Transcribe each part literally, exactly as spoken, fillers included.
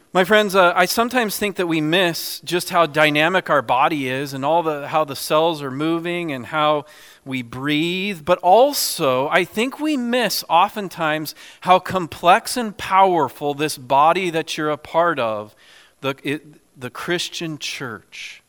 My friends, uh, I sometimes think that we miss just how dynamic our body is and all the how the cells are moving and how we breathe, but also I think we miss oftentimes how complex and powerful this body that you're a part of, the, it, the Christian church.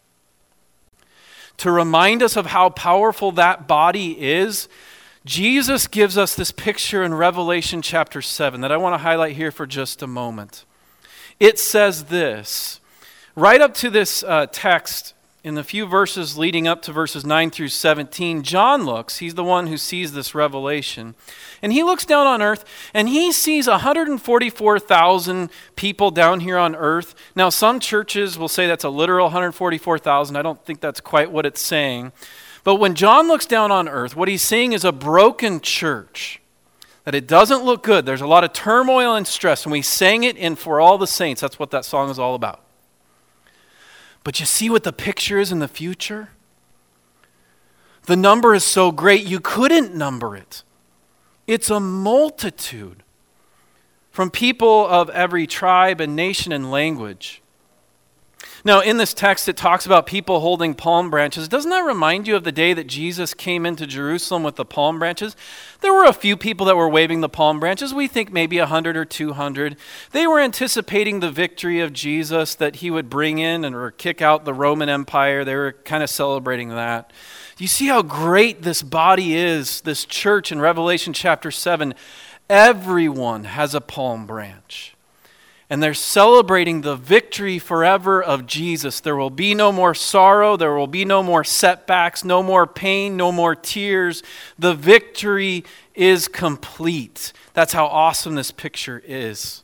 To remind us of how powerful that body is, Jesus gives us this picture in Revelation chapter seven that I want to highlight here for just a moment. It says this, right up to this uh, text, in the few verses leading up to verses nine through seventeen, John looks, he's the one who sees this revelation, and he looks down on earth, and he sees one hundred forty-four thousand people down here on earth. Now, some churches will say that's a literal one hundred forty-four thousand. I don't think that's quite what it's saying. But when John looks down on earth, what he's seeing is a broken church. That it doesn't look good. There's a lot of turmoil and stress. And we sang it in For All the Saints. That's what that song is all about. But you see what the picture is in the future? The number is so great you couldn't number it. It's a multitude from people of every tribe and nation and language. Now, in this text, it talks about people holding palm branches. Doesn't that remind you of the day that Jesus came into Jerusalem with the palm branches? There were a few people that were waving the palm branches. We think maybe one hundred or two hundred. They were anticipating the victory of Jesus that he would bring in and or kick out the Roman Empire. They were kind of celebrating that. You see how great this body is, this church in Revelation chapter seven. Everyone has a palm branch. And they're celebrating the victory forever of Jesus. There will be no more sorrow. There will be no more setbacks, no more pain, no more tears. The victory is complete. That's how awesome this picture is.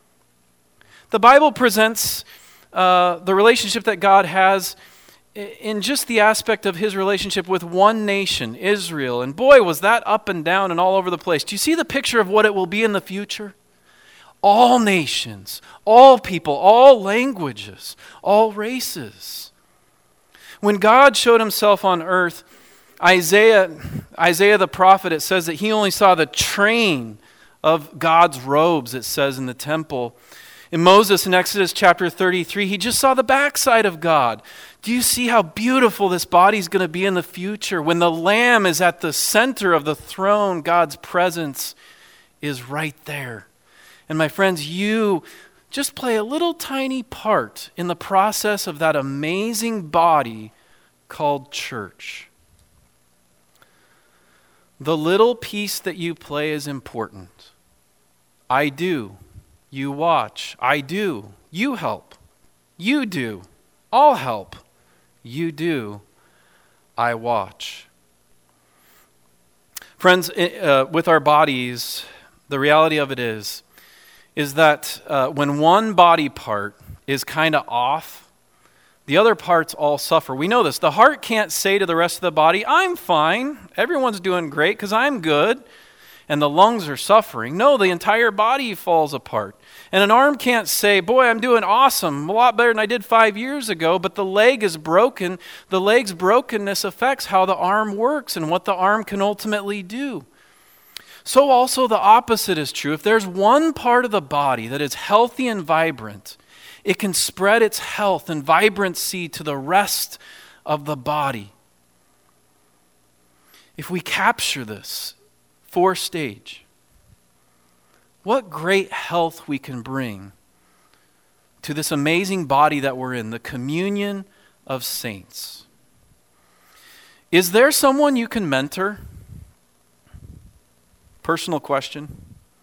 The Bible presents uh, the relationship that God has in just the aspect of his relationship with one nation, Israel. And boy, was that up and down and all over the place. Do you see the picture of what it will be in the future? All nations, all people, all languages, all races. When God showed himself on earth, Isaiah, Isaiah the prophet, it says that he only saw the train of God's robes, it says in the temple. In Moses, in Exodus chapter thirty-three, he just saw the backside of God. Do you see how beautiful this body is going to be in the future? When the Lamb is at the center of the throne, God's presence is right there. And my friends, you just play a little tiny part in the process of that amazing body called church. The little piece that you play is important. I do. You watch. I do. You help. You do. I'll help. You do. I watch. Friends, uh, with our bodies, the reality of it is, is that uh, when one body part is kind of off, the other parts all suffer. We know this. The heart can't say to the rest of the body, I'm fine. Everyone's doing great because I'm good. And the lungs are suffering. No, the entire body falls apart. And an arm can't say, boy, I'm doing awesome, a lot better than I did five years ago, but the leg is broken. The leg's brokenness affects how the arm works and what the arm can ultimately do. So also the opposite is true. If there's one part of the body that is healthy and vibrant, it can spread its health and vibrancy to the rest of the body. If we capture this four stage, what great health we can bring to this amazing body that we're in, the communion of saints. Is there someone you can mentor? Personal question.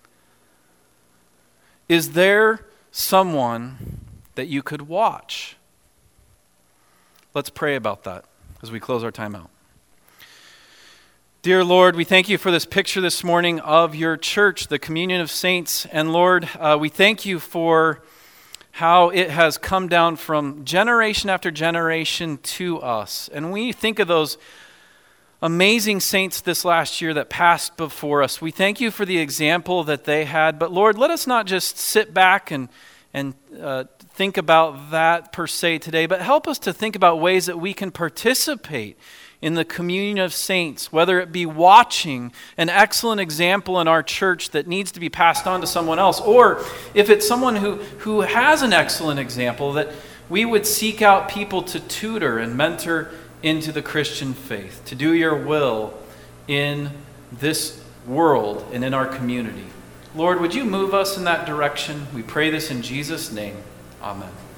Is there someone that you could watch? Let's pray about that as we close our time out. Dear Lord, we thank you for this picture this morning of your church, the communion of saints. And Lord, uh, we thank you for how it has come down from generation after generation to us. And we think of those amazing saints this last year that passed before us. We thank you for the example that they had. But Lord, let us not just sit back and, and uh, think about that per se today, but help us to think about ways that we can participate in the communion of saints, whether it be watching an excellent example in our church that needs to be passed on to someone else, or if it's someone who, who has an excellent example, that we would seek out people to tutor and mentor into the Christian faith, to do your will in this world and in our community. Lord, would you move us in that direction? We pray this in Jesus' name. Amen.